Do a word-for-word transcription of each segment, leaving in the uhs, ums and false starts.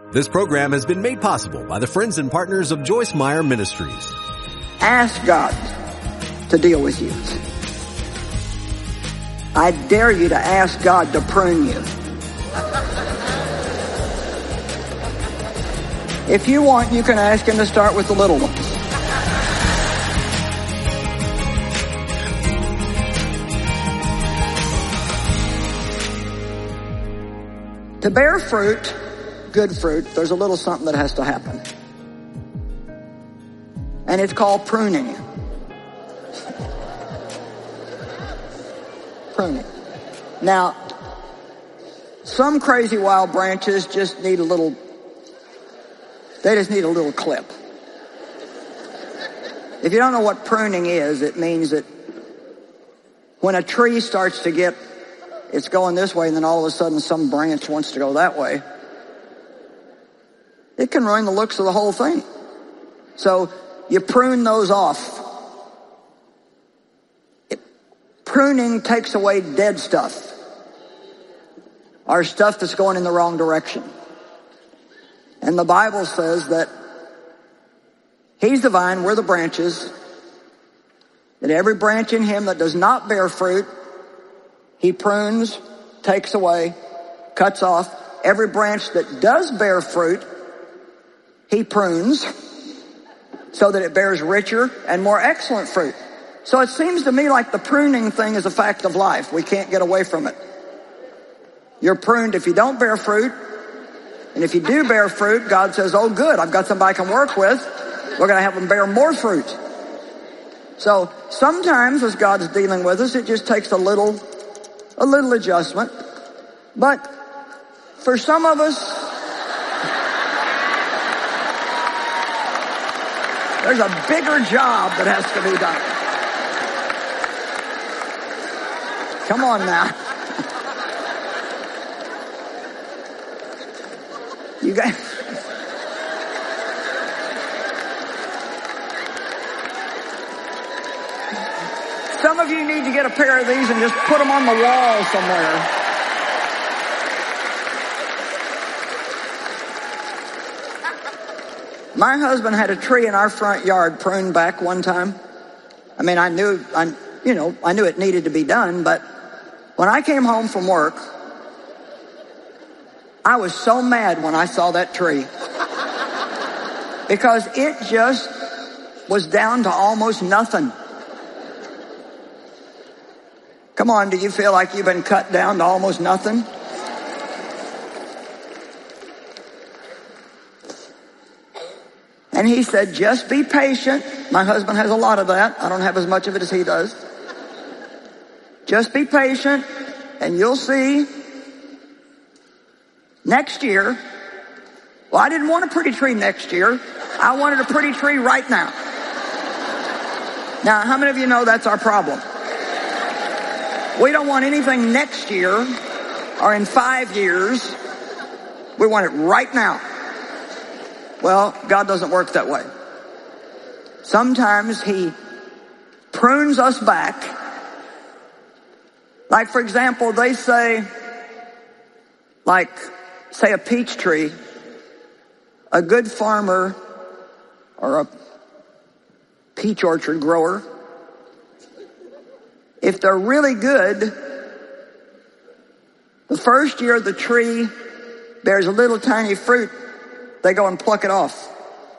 This program has been made possible by the friends and partners of Joyce Meyer Ministries. Ask God to deal with you. I dare you to ask God to prune you. If you want, you can ask Him to start with the little ones. To bear fruit, good fruit, there's a little something that has to happen. And it's called pruning. Pruning. Now, some crazy wild branches just need a little, they just need a little clip. If you don't know what pruning is, it means that when a tree starts to get, it's going this way and then all of a sudden some branch wants to go that way, it can ruin the looks of the whole thing. So you prune those off. It, pruning takes away dead stuff, or stuff that's going in the wrong direction. And the Bible says that He's the vine, we're the branches, that every branch in Him that does not bear fruit, He prunes, takes away, cuts off. Every branch that does bear fruit, He prunes so that it bears richer and more excellent fruit. So it seems to me like the pruning thing is a fact of life. We can't get away from it. You're pruned if you don't bear fruit. And if you do bear fruit, God says, oh good, I've got somebody I can work with. We're going to have them bear more fruit. So sometimes as God's dealing with us, it just takes a little, a little adjustment. But for some of us, there's a bigger job that has to be done. Come on now. You guys. Some of you need to get a pair of these and just put them on the wall somewhere. My husband had a tree in our front yard pruned back one time. I mean, I knew, I, you know, I knew it needed to be done, but when I came home from work, I was so mad when I saw that tree because it just was down to almost nothing. Come on, do you feel like you've been cut down to almost nothing? And he said, just be patient. My husband has a lot of that. I don't have as much of it as he does. Just be patient and you'll see next year. Well, I didn't want a pretty tree next year. I wanted a pretty tree right now. Now, how many of you know that's our problem? We don't want anything next year or in five years. We want it right now. Well, God doesn't work that way. Sometimes He prunes us back. Like, for example, they say, like, say a peach tree, a good farmer or a peach orchard grower, if they're really good, the first year the tree bears a little tiny fruit, they go and pluck it off.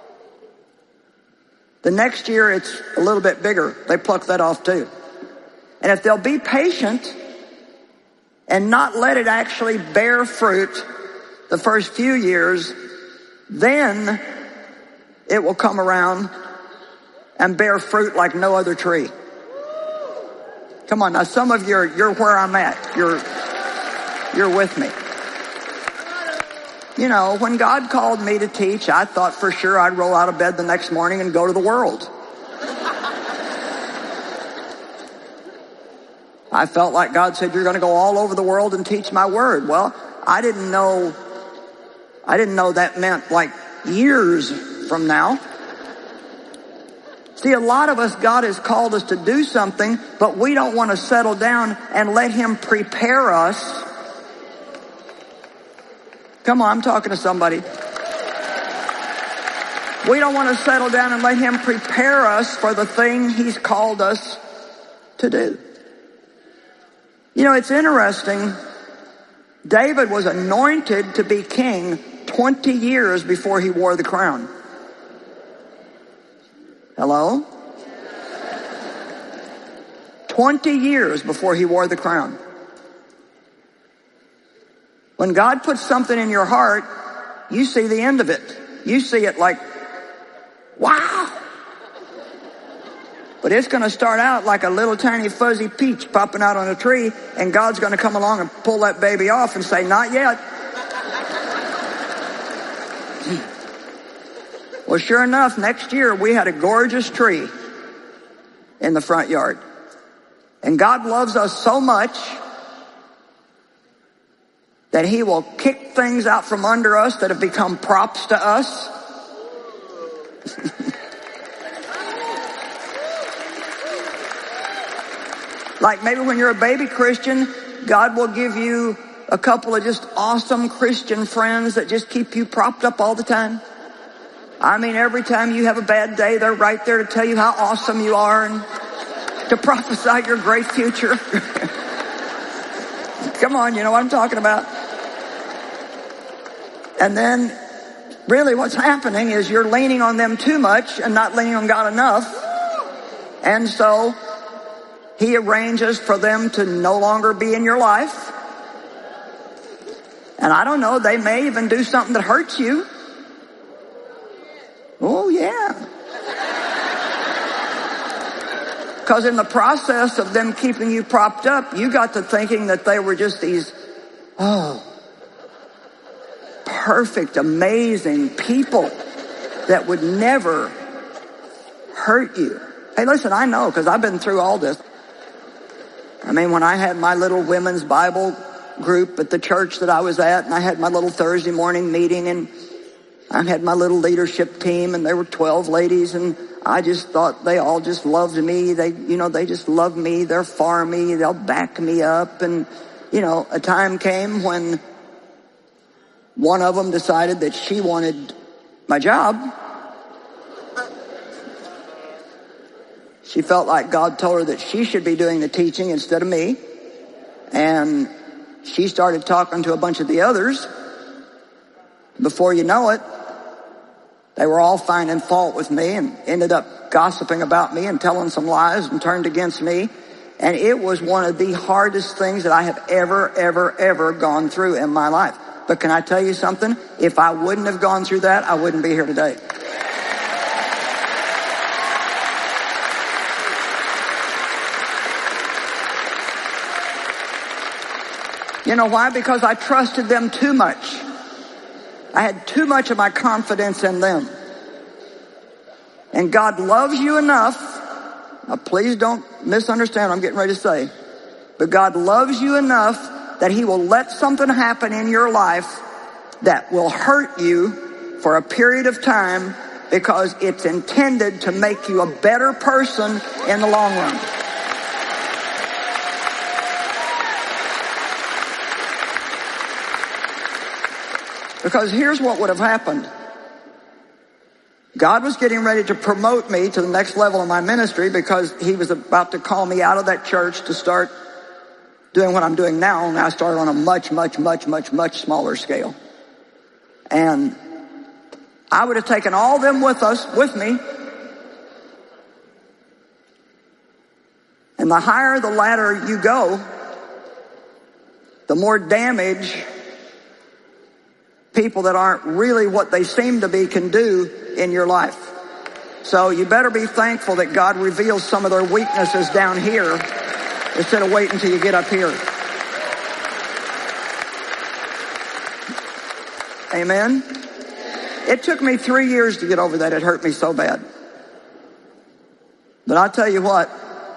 The next year it's a little bit bigger. They pluck that off too. And if they'll be patient and not let it actually bear fruit the first few years, then it will come around and bear fruit like no other tree. Come on, now some of you are, you're where I'm at. You're, you're with me. You know, when God called me to teach, I thought for sure I'd roll out of bed the next morning and go to the world. I felt like God said, you're going to go all over the world and teach my word. Well, I didn't know, I didn't know that meant like years from now. See, a lot of us, God has called us to do something, but we don't want to settle down and let Him prepare us. Come on, I'm talking to somebody. We don't want to settle down and let him prepare us for the thing he's called us to do. You know, it's interesting. David was anointed to be king twenty years before he wore the crown. Hello? twenty years before he wore the crown. When God puts something in your heart, you see the end of it. You see it like, wow. But it's going to start out like a little tiny fuzzy peach popping out on a tree, and God's going to come along and pull that baby off and say, not yet. Well, sure enough, next year we had a gorgeous tree in the front yard. And God loves us so much that he will kick things out from under us that have become props to us. Like maybe when you're a baby Christian, God will give you a couple of just awesome Christian friends that just keep you propped up all the time. I mean, every time you have a bad day, they're right there to tell you how awesome you are and to prophesy your great future. Come on, you know what I'm talking about. And then really what's happening is you're leaning on them too much and not leaning on God enough. And so he arranges for them to no longer be in your life. And I don't know, they may even do something that hurts you. Oh, yeah. Because in the process of them keeping you propped up, you got to thinking that they were just these, oh, perfect, amazing people that would never hurt you. Hey, listen, I know, because I've been through all this. I mean, when I had my little women's Bible group at the church that I was at, and I had my little Thursday morning meeting, and I had my little leadership team, and there were twelve ladies, and I just thought they all just loved me. They, you know, they just love me. They're for me. They'll back me up. And, you know, a time came when one of them decided that she wanted my job. She felt like God told her that she should be doing the teaching instead of me. And she started talking to a bunch of the others. Before you know it, they were all finding fault with me and ended up gossiping about me and telling some lies and turned against me. And it was one of the hardest things that I have ever, ever, ever gone through in my life. But can I tell you something? If I wouldn't have gone through that, I wouldn't be here today. You know why? Because I trusted them too much. I had too much of my confidence in them. And God loves you enough. Now please don't misunderstand what I'm getting ready to say. But God loves you enough that he will let something happen in your life that will hurt you for a period of time because it's intended to make you a better person in the long run. Because here's what would have happened. God was getting ready to promote me to the next level of my ministry because he was about to call me out of that church to start doing what I'm doing now. And I started on a much, much, much, much, much smaller scale. And I would have taken all them with us, with me. And the higher the ladder you go, the more damage people that aren't really what they seem to be can do in your life. So you better be thankful that God reveals some of their weaknesses down here instead of waiting until you get up here. Amen? It took me three years to get over that. It hurt me so bad. But I'll tell you what,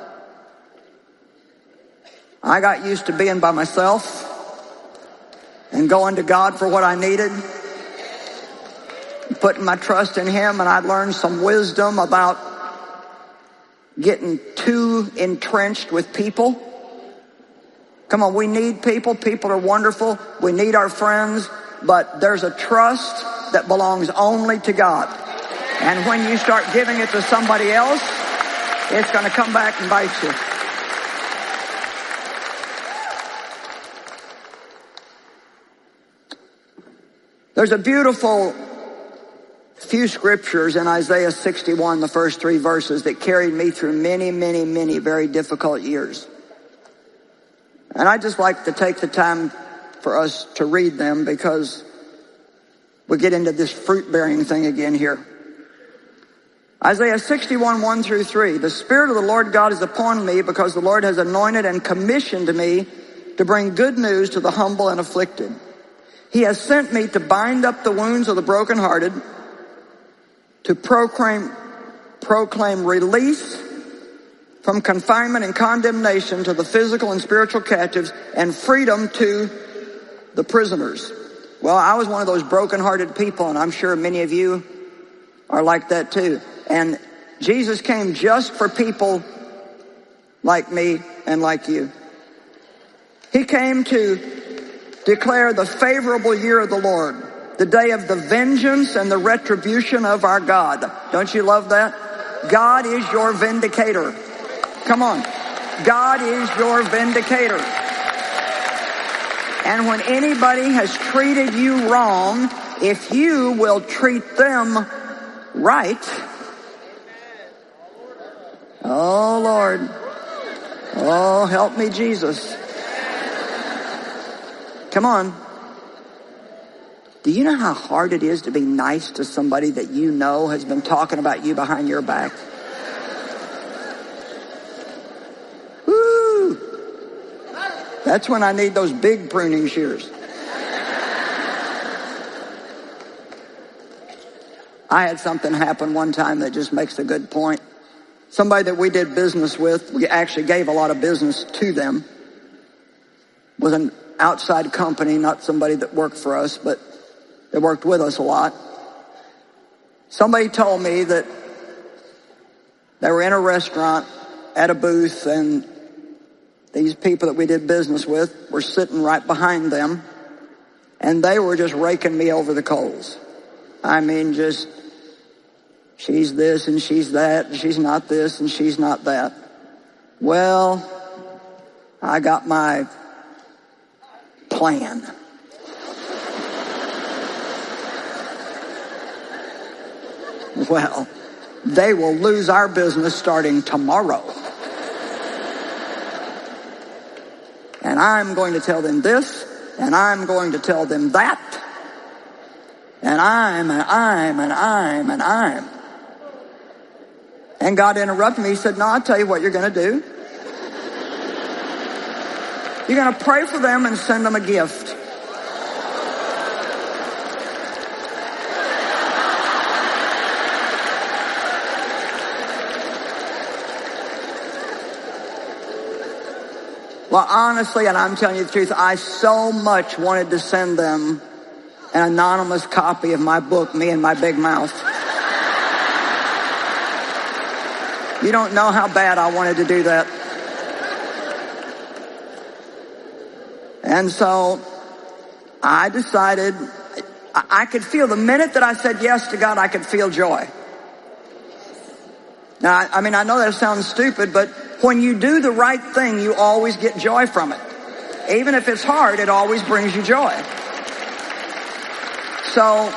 I got used to being by myself and going to God for what I needed, putting my trust in him, and I learned some wisdom about getting too entrenched with people. Come on, we need people. People are wonderful. We need our friends, but there's a trust that belongs only to God. And when you start giving it to somebody else, it's going to come back and bite you. There's a beautiful few scriptures in Isaiah sixty-one, the first three verses, that carried me through many, many, many very difficult years. And I'd just like to take the time for us to read them because we get into this fruit-bearing thing again here. Isaiah sixty-one, one through three. The Spirit of the Lord God is upon me because the Lord has anointed and commissioned me to bring good news to the humble and afflicted. He has sent me to bind up the wounds of the brokenhearted, to proclaim, proclaim release from confinement and condemnation to the physical and spiritual captives, and freedom to the prisoners. Well, I was one of those brokenhearted people, and I'm sure many of you are like that too. And Jesus came just for people like me and like you. He came to declare the favorable year of the Lord, the day of the vengeance and the retribution of our God. Don't you love that? God is your vindicator. Come on. God is your vindicator. And when anybody has treated you wrong, if you will treat them right, oh Lord, oh help me Jesus. Come on. Do you know how hard it is to be nice to somebody that you know has been talking about you behind your back? Woo! That's when I need those big pruning shears. I had something happen one time that just makes a good point. Somebody that we did business with, we actually gave a lot of business to them, was an outside company, not somebody that worked for us, but they worked with us a lot. Somebody told me that they were in a restaurant at a booth, and these people that we did business with were sitting right behind them, and they were just raking me over the coals. I mean, just, she's this and she's that, and she's not this and she's not that. Well, I got my plan. Well, they will lose our business starting tomorrow. And I'm going to tell them this, and I'm going to tell them that, and I'm, and I'm, and I'm, and I'm. And God interrupted me. He said, no, I'll tell you what you're going to do. You're going to pray for them and send them a gift. Well, honestly, and I'm telling you the truth, I so much wanted to send them an anonymous copy of my book, Me and My Big Mouth. You don't know how bad I wanted to do that. And so I decided, I could feel the minute that I said yes to God, I could feel joy. Now, I mean, I know that sounds stupid, but when you do the right thing, you always get joy from it. Even if it's hard, it always brings you joy. So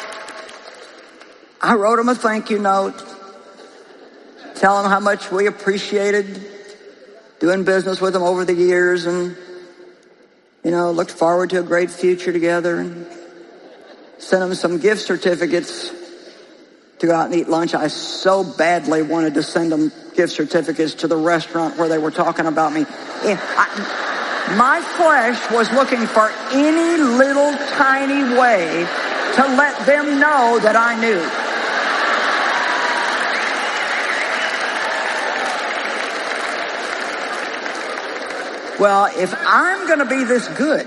I wrote him a thank you note, telling him how much we appreciated doing business with him over the years, and, you know, looked forward to a great future together, and sent him some gift certificates to go out and eat lunch. I so badly wanted to send them gift certificates to the restaurant where they were talking about me. I, my flesh was looking for any little tiny way to let them know that I knew. Well, if I'm going to be this good,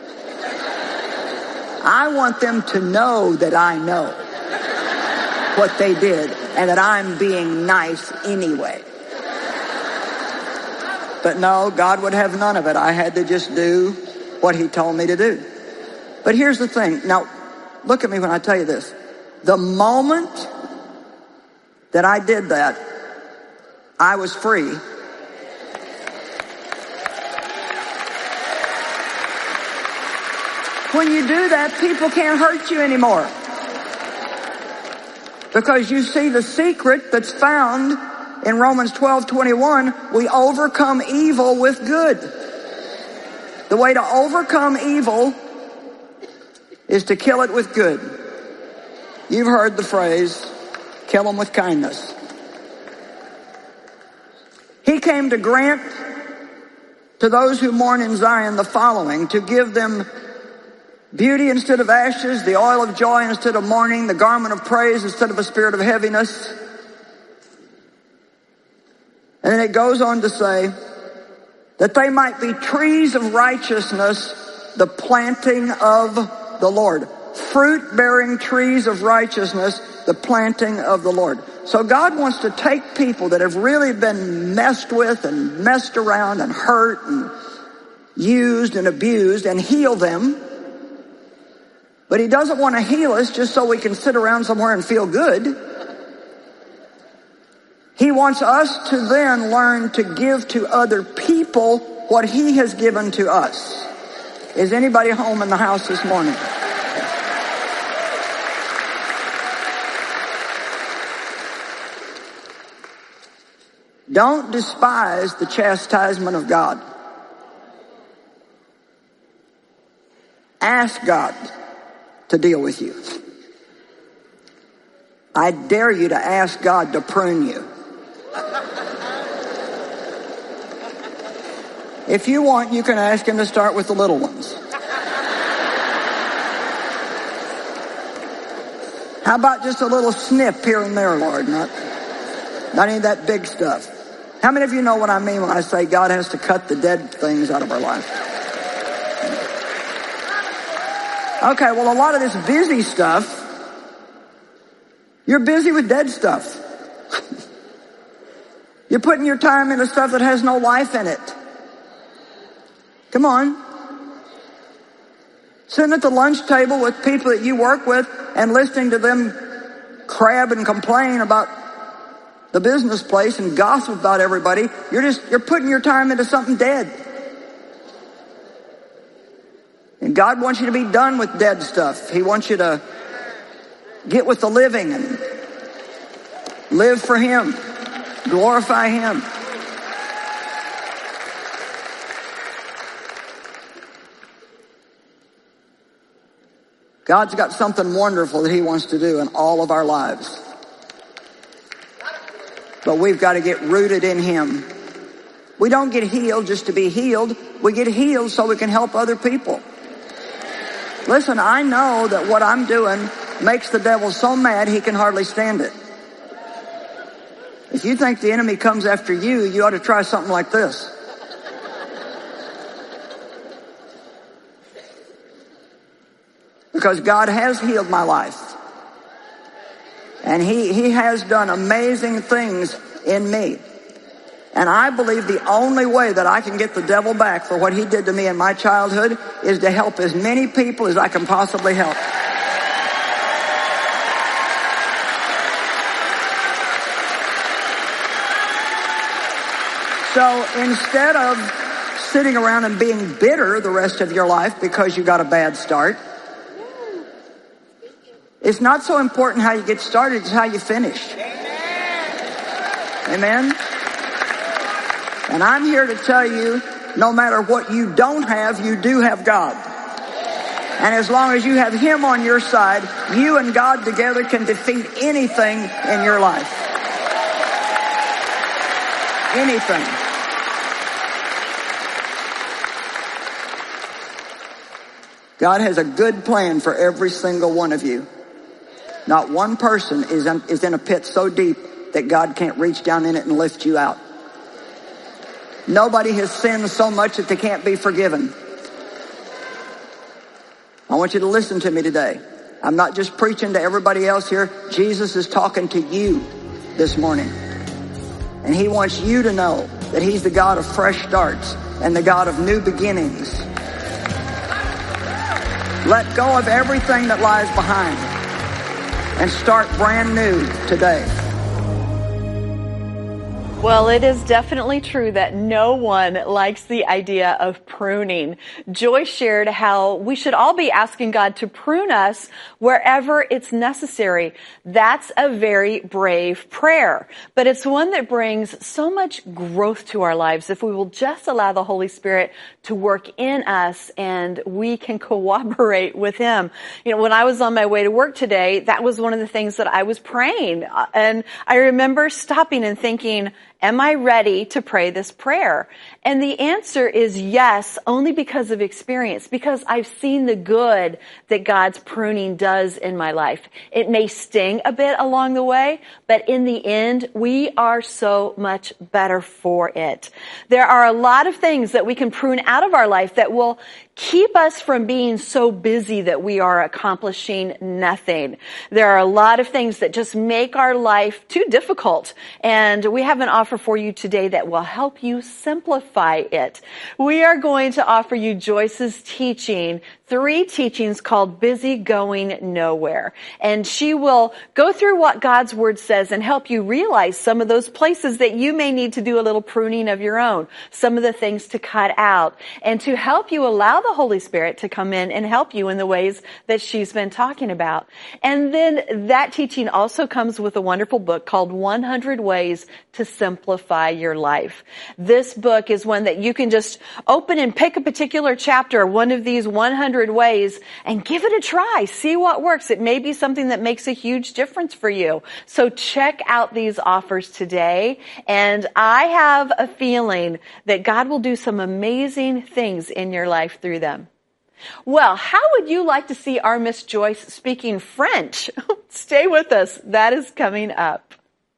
I want them to know that I know what they did and that I'm being nice anyway. But no, God would have none of it. I had to just do what he told me to do. But here's the thing. Now, look at me when I tell you this. The moment that I did that, I was free. When you do that, people can't hurt you anymore. Because you see the secret that's found in Romans twelve twenty-one, we overcome evil with good. The way to overcome evil is to kill it with good. You've heard the phrase, kill them with kindness. He came to grant to those who mourn in Zion the following, to give them beauty instead of ashes, the oil of joy instead of mourning, the garment of praise instead of a spirit of heaviness. And then it goes on to say that they might be trees of righteousness, the planting of the Lord. Fruit-bearing trees of righteousness, the planting of the Lord. So God wants to take people that have really been messed with and messed around and hurt and used and abused and heal them. But he doesn't want to heal us just so we can sit around somewhere and feel good. He wants us to then learn to give to other people what he has given to us. Is anybody home in the house this morning? Don't despise the chastisement of God. Ask God to deal with you. I dare you to ask God to prune you. If you want, you can ask him to start with the little ones. How about just a little snip here and there, Lord? Not, not any of that big stuff. How many of you know what I mean when I say God has to cut the dead things out of our life? Okay, well, a lot of this busy stuff, you're busy with dead stuff. You're putting your time into stuff that has no life in it. Come on. Sitting at the lunch table with people that you work with and listening to them crab and complain about the business place and gossip about everybody. You're just, you're putting your time into something dead. And God wants you to be done with dead stuff. He wants you to get with the living and live for him. Glorify him. God's got something wonderful that he wants to do in all of our lives. But we've got to get rooted in him. We don't get healed just to be healed. We get healed so we can help other people. Listen, I know that what I'm doing makes the devil so mad he can hardly stand it. If you think the enemy comes after you, you ought to try something like this. Because God has healed my life. And he, he has done amazing things in me. And I believe the only way that I can get the devil back for what he did to me in my childhood is to help as many people as I can possibly help. So instead of sitting around and being bitter the rest of your life because you got a bad start, it's not so important how you get started, it's how you finish. Amen? And I'm here to tell you, no matter what you don't have, you do have God. And as long as you have him on your side, you and God together can defeat anything in your life. Anything. God has a good plan for every single one of you. Not one person is in, is in a pit so deep that God can't reach down in it and lift you out. Nobody has sinned so much that they can't be forgiven. I want you to listen to me today. I'm not just preaching to everybody else here. Jesus is talking to you this morning. And he wants you to know that he's the God of fresh starts and the God of new beginnings. Let go of everything that lies behind and start brand new today. Well, it is definitely true that no one likes the idea of pruning. Joyce shared how we should all be asking God to prune us wherever it's necessary. That's a very brave prayer, but it's one that brings so much growth to our lives if we will just allow the Holy Spirit to work in us and we can cooperate with Him. You know, when I was on my way to work today, that was one of the things that I was praying. And I remember stopping and thinking, am I ready to pray this prayer? And the answer is yes, only because of experience, because I've seen the good that God's pruning does in my life. It may sting a bit along the way, but in the end, we are so much better for it. There are a lot of things that we can prune out of our life that will keep us from being so busy that we are accomplishing nothing. There are a lot of things that just make our life too difficult, and we have an offer for you today that will help you simplify it. We are going to offer you Joyce's teaching, three teachings called Busy Going Nowhere. And she will go through what God's Word says and help you realize some of those places that you may need to do a little pruning of your own, some of the things to cut out, and to help you allow the Holy Spirit to come in and help you in the ways that she's been talking about. And then that teaching also comes with a wonderful book called one hundred Ways to Simplify Your Life. This book is one that you can just open and pick a particular chapter, one of these one hundred ways, and give it a try. See what works. It may be something that makes a huge difference for you. So check out these offers today. And I have a feeling that God will do some amazing things in your life through them. Well, how would you like to see our Miss Joyce speaking French? Stay with us. That is coming up.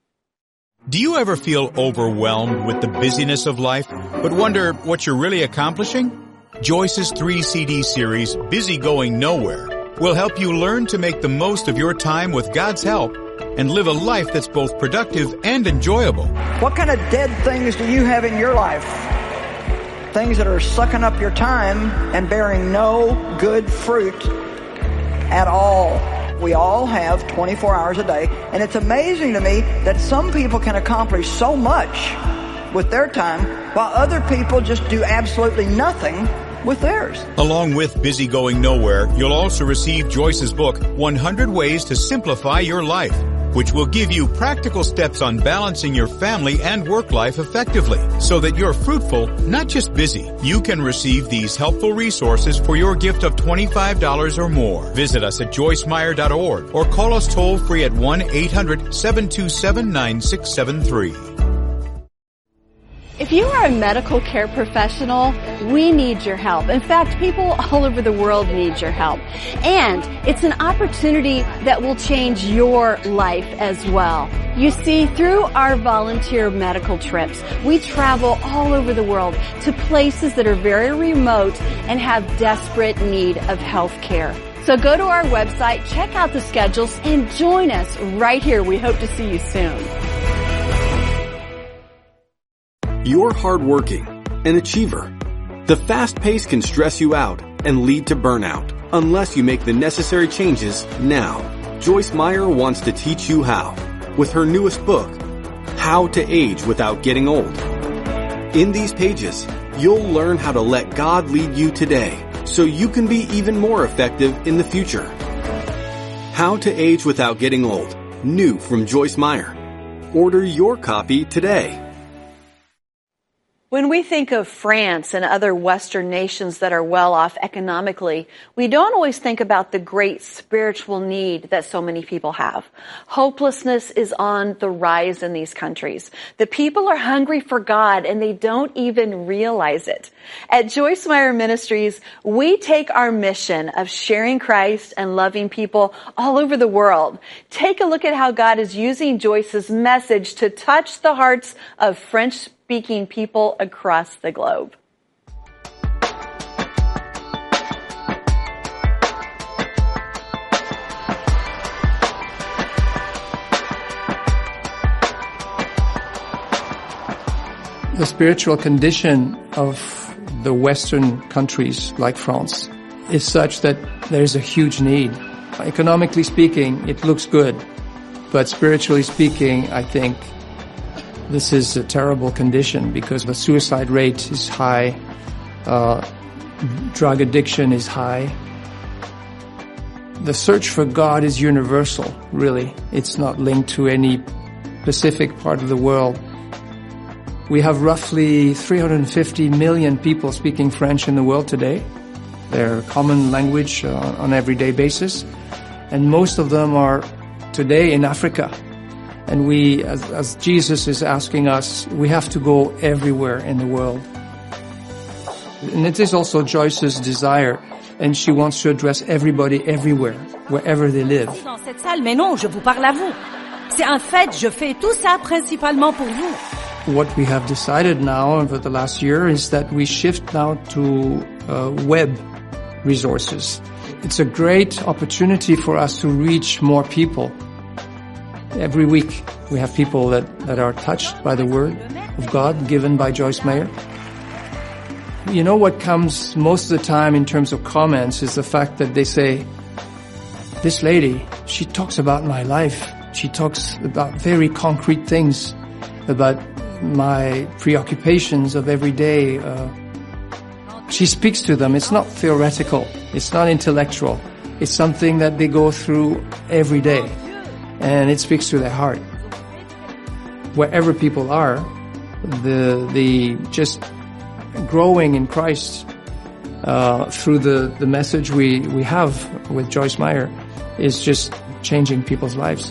Do you ever feel overwhelmed with the busyness of life, but wonder what you're really accomplishing? Joyce's three C D series, Busy Going Nowhere, will help you learn to make the most of your time with God's help and live a life that's both productive and enjoyable. What kind of dead things do you have in your life? Things that are sucking up your time and bearing no good fruit at all. We all have twenty-four hours a day, and it's amazing to me that some people can accomplish so much with their time while other people just do absolutely nothing with theirs. Along with Busy Going Nowhere, you'll also receive Joyce's book, one hundred Ways to Simplify Your Life, which will give you practical steps on balancing your family and work life effectively so that you're fruitful, not just busy. You can receive these helpful resources for your gift of twenty-five dollars or more. Visit us at joyce meyer dot org or call us toll free at one eight hundred seven two seven nine six seven three. If you are a medical care professional, we need your help. In fact, people all over the world need your help. And it's an opportunity that will change your life as well. You see, through our volunteer medical trips, we travel all over the world to places that are very remote and have desperate need of health care. So go to our website, check out the schedules, and join us right here. We hope to see you soon. You're hardworking, an achiever. The fast pace can stress you out and lead to burnout unless you make the necessary changes now. Joyce Meyer wants to teach you how with her newest book, How to Age Without Getting Old. In these pages, you'll learn how to let God lead you today so you can be even more effective in the future. How to Age Without Getting Old, new from Joyce Meyer. Order your copy today. When we think of France and other Western nations that are well off economically, we don't always think about the great spiritual need that so many people have. Hopelessness is on the rise in these countries. The people are hungry for God and they don't even realize it. At Joyce Meyer Ministries, we take our mission of sharing Christ and loving people all over the world. Take a look at how God is using Joyce's message to touch the hearts of French speaking people across the globe. The spiritual condition of the Western countries like France is such that there's a huge need. Economically speaking, it looks good, but spiritually speaking, I think This is a terrible condition because the suicide rate is high, uh, drug addiction is high. The search for God is universal, really. It's not linked to any specific part of the world. We have roughly three hundred fifty million people speaking French in the world today. They're a common language uh, on an everyday basis. And most of them are today in Africa. And we, as, as Jesus is asking us, we have to go everywhere in the world. And it is also Joyce's desire. And she wants to address everybody everywhere, wherever they live. Dans cette salle, mais non, je vous parle à vous. C'est un fait, je fais tout ça principalement pour vous. What we have decided now over the last year is that we shift now to uh, web resources. It's a great opportunity for us to reach more people. Every week we have people that, that are touched by the word of God given by Joyce Meyer. You know what comes most of the time in terms of comments is the fact that they say, this lady, she talks about my life. She talks about very concrete things, about my preoccupations of every day. Uh, she speaks to them. It's not theoretical. It's not intellectual. It's something that they go through every day. And it speaks to their heart. Wherever people are, the, the just growing in Christ, uh, through the, the message we, we have with Joyce Meyer is just changing people's lives.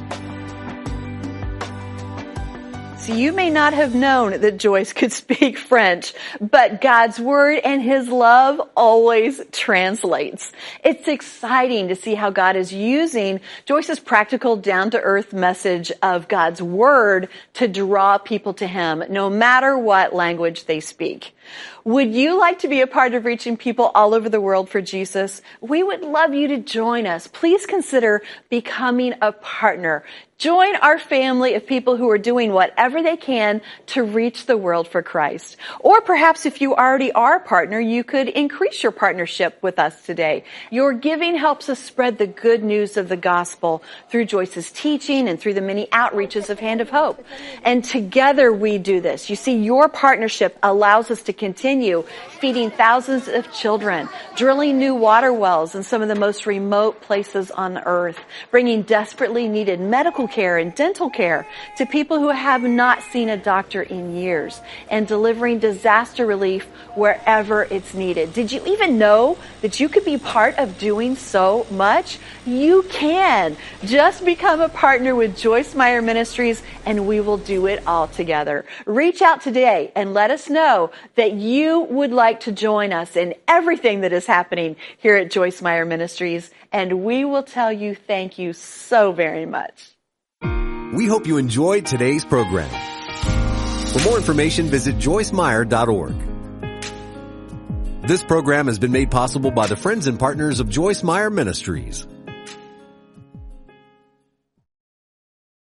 So you may not have known that Joyce could speak French, but God's word and his love always translates. It's exciting to see how God is using Joyce's practical, down-to-earth message of God's word to draw people to him, no matter what language they speak. Would you like to be a part of reaching people all over the world for Jesus? We would love you to join us. Please consider becoming a partner. Join our family of people who are doing whatever they can to reach the world for Christ. Or perhaps if you already are a partner, you could increase your partnership with us today. Your giving helps us spread the good news of the gospel through Joyce's teaching and through the many outreaches of Hand of Hope. And together we do this. You see, your partnership allows us to continue feeding thousands of children, drilling new water wells in some of the most remote places on earth, bringing desperately needed medical care and dental care to people who have not seen a doctor in years, and delivering disaster relief wherever it's needed. Did you even know that you could be part of doing so much? You can. Just become a partner with Joyce Meyer Ministries and we will do it all together. Reach out today and let us know that you would like to join us in everything that is happening here at Joyce Meyer Ministries, and we will tell you thank you so very much. We hope you enjoyed today's program. For more information, visit joyce meyer dot org. This program has been made possible by the friends and partners of Joyce Meyer Ministries.